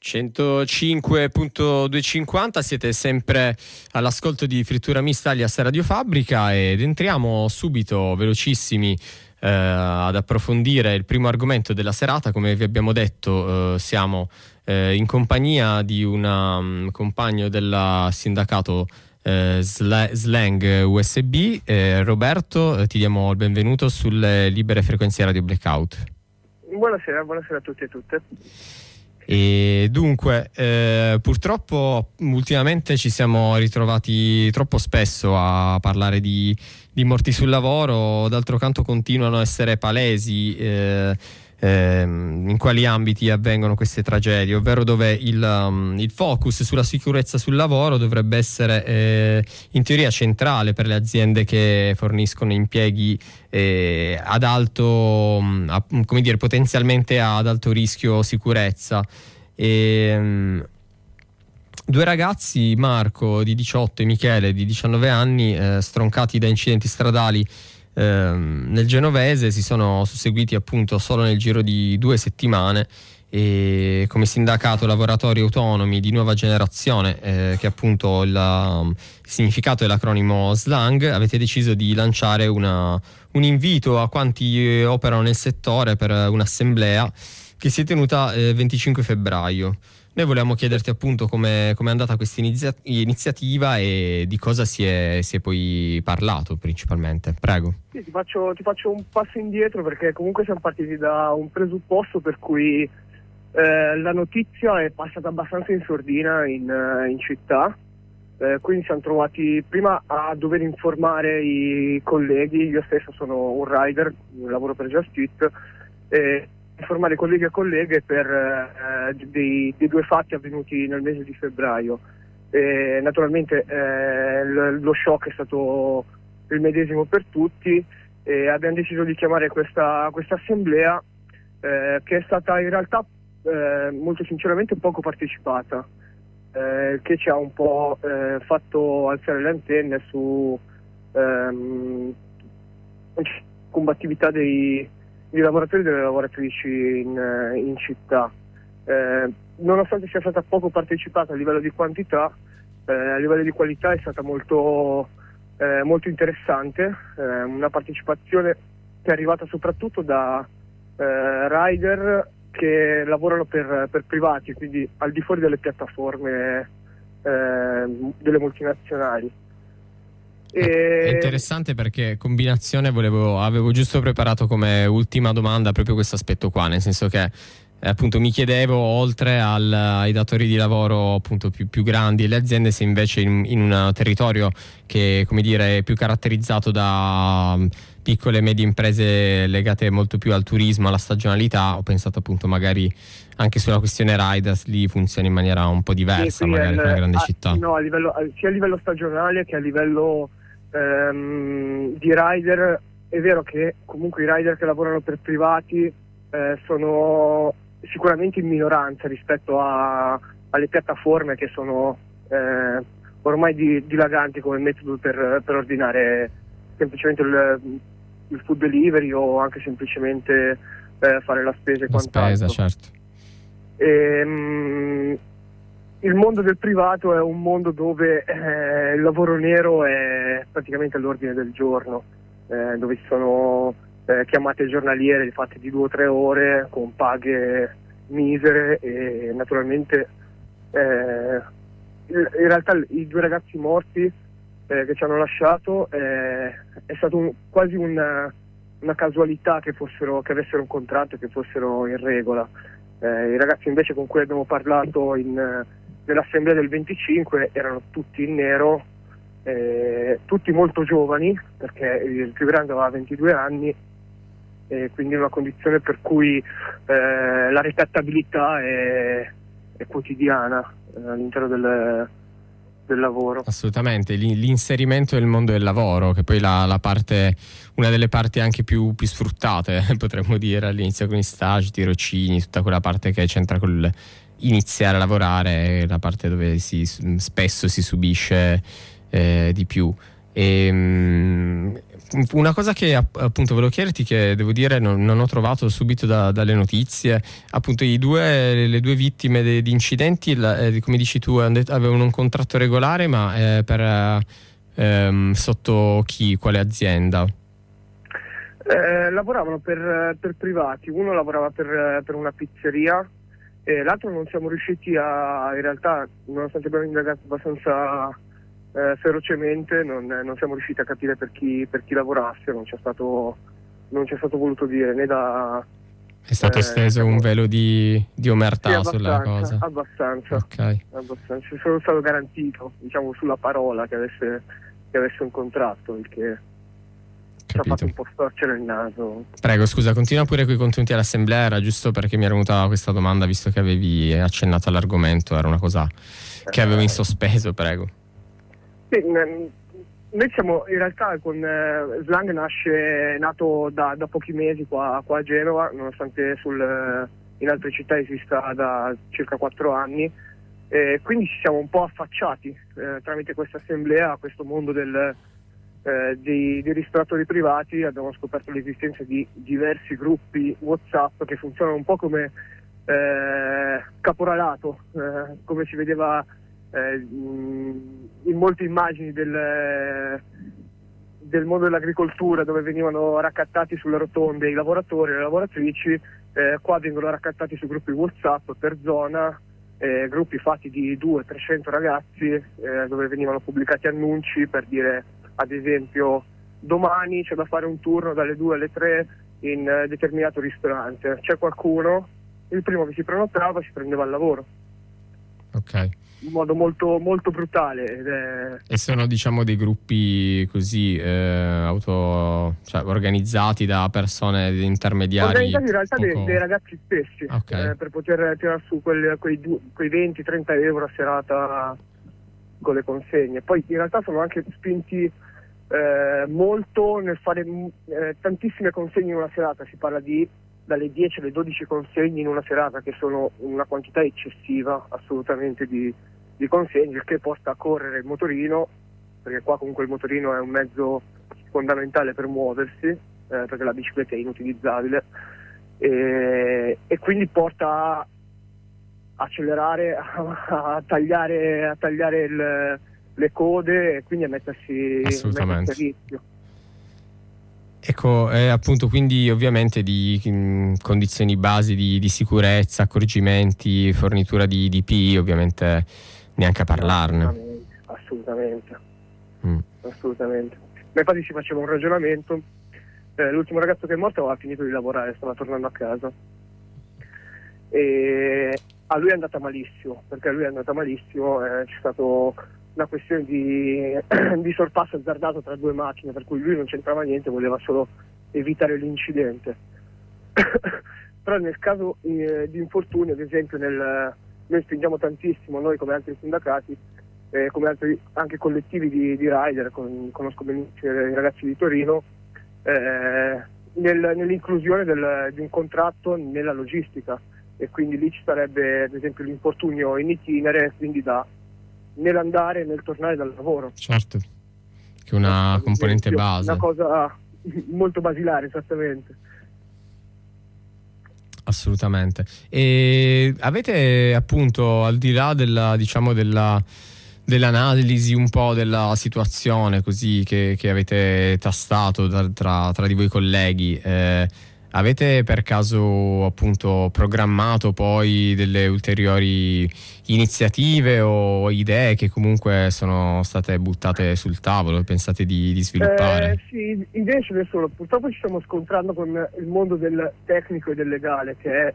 105.250, siete sempre all'ascolto di Frittura Mista alias Radio Fabbrica ed entriamo subito velocissimi ad approfondire il primo argomento della serata. Come vi abbiamo detto, siamo in compagnia di un compagno del sindacato Slang USB. Roberto, ti diamo il benvenuto sulle libere frequenze Radio Blackout. Buonasera a tutti e tutte. E dunque, purtroppo ultimamente ci siamo ritrovati troppo spesso a parlare di morti sul lavoro. D'altro canto continuano a essere palesi in quali ambiti avvengono queste tragedie, ovvero dove il focus sulla sicurezza sul lavoro dovrebbe essere in teoria centrale per le aziende che forniscono impieghi ad alto, come dire, potenzialmente ad alto rischio sicurezza. Due ragazzi, Marco di 18 e Michele di 19 anni, stroncati da incidenti stradali nel Genovese, si sono susseguiti appunto solo nel giro di 2 settimane. E come sindacato lavoratori autonomi di nuova generazione, che appunto il significato è l'acronimo SLANG, avete deciso di lanciare un invito a quanti operano nel settore per un'assemblea che si è tenuta 25 febbraio. Noi volevamo chiederti appunto come è andata questa iniziativa e di cosa si è poi parlato principalmente. Prego. Sì, ti faccio un passo indietro, perché comunque siamo partiti da un presupposto per cui la notizia è passata abbastanza in sordina in città, quindi siamo trovati prima a dover informare i colleghi. Io stesso sono un rider, lavoro per Just Eat, informare colleghi e colleghe per dei due fatti avvenuti nel mese di febbraio. Naturalmente lo shock è stato il medesimo per tutti e abbiamo deciso di chiamare questa assemblea, che è stata in realtà molto sinceramente poco partecipata, che ci ha un po' fatto alzare le antenne su combattività dei lavoratori e delle lavoratrici in città. Nonostante sia stata poco partecipata a livello di quantità, a livello di qualità è stata molto interessante, una partecipazione che è arrivata soprattutto da rider che lavorano per privati, quindi al di fuori delle piattaforme delle multinazionali. È interessante perché combinazione avevo giusto preparato come ultima domanda proprio questo aspetto qua, nel senso che appunto mi chiedevo, oltre ai datori di lavoro appunto più grandi e le aziende, se invece in un territorio che, come dire, è più caratterizzato da piccole e medie imprese legate molto più al turismo, alla stagionalità, ho pensato appunto magari anche sulla questione riders lì funziona in maniera un po' diversa, sì, magari che una grande città. No, sia a livello stagionale che a livello di rider. È vero che comunque i rider che lavorano per privati sono sicuramente in minoranza rispetto alle piattaforme che sono ormai dilaganti come metodo per ordinare semplicemente il food delivery o anche semplicemente fare la spesa e quant'altro. Certo. Il mondo del privato è un mondo dove il lavoro nero è praticamente all'ordine del giorno, dove ci sono chiamate giornaliere fatte di 2 o 3 ore con paghe misere e naturalmente in realtà i 2 ragazzi morti che ci hanno lasciato è stato quasi una casualità che avessero un contratto e che fossero in regola. I ragazzi invece con cui abbiamo parlato nell'assemblea del 25 erano tutti in nero, tutti molto giovani, perché il più grande aveva 22 anni, quindi una condizione per cui la ricattabilità è quotidiana all'interno del lavoro. Assolutamente, l'inserimento nel mondo del lavoro, che poi la parte, una delle parti anche più sfruttate, potremmo dire, all'inizio con i stage, tirocini, tutta quella parte che c'entra con iniziare a lavorare, la parte dove spesso si subisce di più. Una cosa che appunto volevo chiederti, che devo dire non ho trovato subito dalle notizie, appunto le due vittime di incidenti, come dici tu, avevano un contratto regolare, ma sotto quale azienda? Lavoravano per privati, uno lavorava per una pizzeria e l'altro non siamo riusciti in realtà, nonostante abbiamo indagato abbastanza ferocemente, non siamo riusciti a capire per chi lavorasse, non ci è stato voluto dire né da... È stato steso un velo di omertà sì, sulla cosa? Abbastanza. Ok. Abbastanza. Ci sono stato garantito, diciamo, sulla parola che avesse un contratto, il che ci ha fatto un po' storcere il naso. Prego, scusa, continua pure con i contenuti all'assemblea, era giusto perché mi era venuta questa domanda, visto che avevi accennato all'argomento, era una cosa che avevo in sospeso, prego. Sì, noi siamo in realtà con Slang è nato da pochi mesi qua a Genova, nonostante in altre città esista da circa 4 anni, quindi ci siamo un po' affacciati tramite questa assemblea a questo mondo dei ristoratori privati. Abbiamo scoperto l'esistenza di diversi gruppi WhatsApp che funzionano un po' come caporalato, come si vedeva in molte immagini del mondo dell'agricoltura, dove venivano raccattati sulle rotonde i lavoratori e le lavoratrici. Qua vengono raccattati su gruppi WhatsApp per zona, gruppi fatti di 200-300 ragazzi, dove venivano pubblicati annunci per dire, ad esempio, domani c'è da fare un turno dalle 2 alle 3 in determinato ristorante, c'è qualcuno, il primo che si prenotava si prendeva il lavoro. Ok. In modo molto, molto brutale. E sono, diciamo, dei gruppi così organizzati da persone intermediari? Organizzati in realtà dei ragazzi stessi, okay. Per poter tirare su quei 20-30 euro a serata con le consegne. Poi in realtà sono anche spinti molto nel fare tantissime consegne in una serata. Si parla di dalle 10 alle 12 consegne in una serata, che sono una quantità eccessiva assolutamente di consegne, il che porta a correre il motorino, perché qua comunque il motorino è un mezzo fondamentale per muoversi, perché la bicicletta è inutilizzabile, e quindi porta a accelerare, a tagliare le code e quindi a mettersi a rischio. Ecco, appunto, quindi ovviamente di condizioni basi di sicurezza, accorgimenti, fornitura di DPI, ovviamente neanche a parlarne. Assolutamente. Assolutamente. Ma infatti si faceva un ragionamento, l'ultimo ragazzo che è morto aveva finito di lavorare, stava tornando a casa e a lui è andata malissimo, c'è stato una questione di sorpasso azzardato tra due macchine, per cui lui non c'entrava niente, voleva solo evitare l'incidente. Però nel caso di infortunio, ad esempio, noi spingiamo tantissimo, noi come altri sindacati, come altri anche collettivi di rider, conosco benissimo i ragazzi di Torino, nell'inclusione di un contratto nella logistica, e quindi lì ci sarebbe ad esempio l'infortunio in itinere, quindi nell'andare e nel tornare dal lavoro. Certo, che è una componente base. Una cosa molto basilare, esattamente. Assolutamente. E avete, appunto, al di là dell'analisi un po' della situazione così che avete tastato tra di voi colleghi, avete per caso appunto programmato poi delle ulteriori iniziative o idee che comunque sono state buttate sul tavolo, pensate di sviluppare? Sì, idee ce ne sono. Purtroppo ci stiamo scontrando con il mondo del tecnico e del legale, che è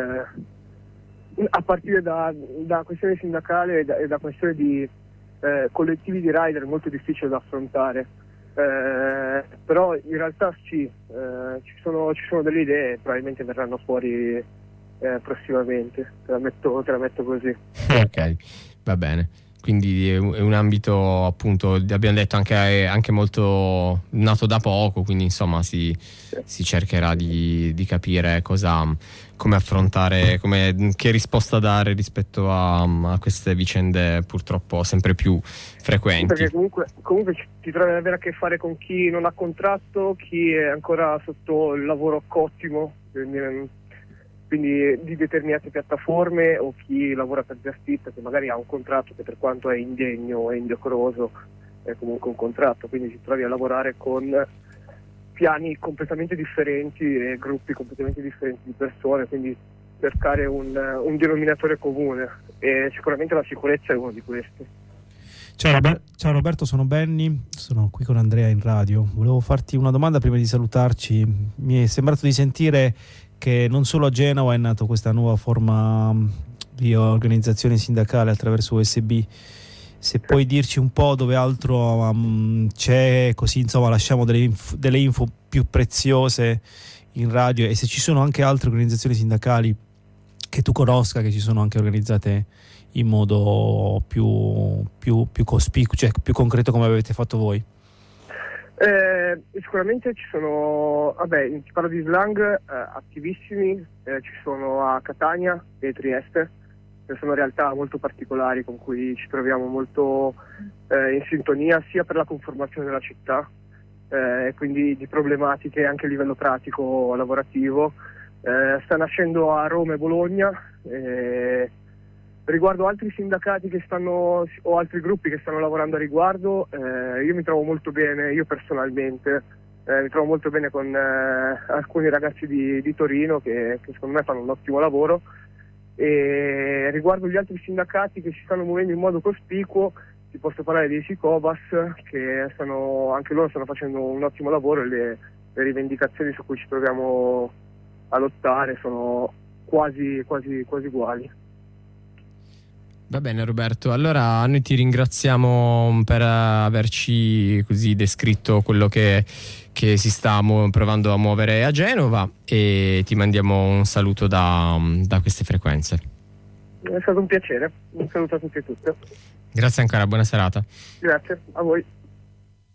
a partire da questione sindacale e da questione di collettivi di rider molto difficile da affrontare. Però in realtà sì, ci sono delle idee, probabilmente verranno fuori prossimamente, te la metto così. Ok, va bene. quindi è un ambito, appunto, abbiamo detto anche molto nato da poco, quindi insomma si cercherà di capire come affrontare, che risposta dare rispetto a queste vicende purtroppo sempre più frequenti. Perché comunque ti trovi ad avere a che fare con chi non ha contratto, chi è ancora sotto il lavoro ottimo, quindi di determinate piattaforme, o chi lavora per Just Eat che magari ha un contratto che, per quanto è indegno e indecoroso, è comunque un contratto, quindi ti trovi a lavorare con piani completamente differenti e gruppi completamente differenti di persone, quindi cercare un denominatore comune, e sicuramente la sicurezza è uno di questi. Ciao Roberto, sono Benny, sono qui con Andrea in radio. Volevo farti una domanda prima di salutarci. Mi è sembrato di sentire che non solo a Genova è nata questa nuova forma di organizzazione sindacale attraverso USB. Se puoi dirci un po' dove altro c'è, così insomma lasciamo delle info più preziose in radio, e se ci sono anche altre organizzazioni sindacali che tu conosca, che si sono anche organizzate in modo più cospicuo, cioè più concreto, come avete fatto voi. Sicuramente ci sono, ti parlo di Slang, attivissimi, ci sono a Catania e Trieste, che sono realtà molto particolari con cui ci troviamo molto in sintonia, sia per la conformazione della città, quindi di problematiche anche a livello pratico lavorativo. Sta nascendo a Roma e Bologna. Riguardo altri sindacati o altri gruppi che stanno lavorando a riguardo, io mi trovo molto bene, io personalmente mi trovo molto bene con alcuni ragazzi di Torino che secondo me fanno un ottimo lavoro, e riguardo gli altri sindacati che si stanno muovendo in modo cospicuo ti posso parlare dei Sicobas, che anche loro stanno facendo un ottimo lavoro, e le rivendicazioni su cui ci troviamo a lottare sono quasi uguali. Va bene Roberto, allora noi ti ringraziamo per averci così descritto quello che si sta provando a muovere a Genova, e ti mandiamo un saluto da queste frequenze. È stato un piacere, un saluto a tutti e tutte. Grazie ancora, buona serata. Grazie, a voi.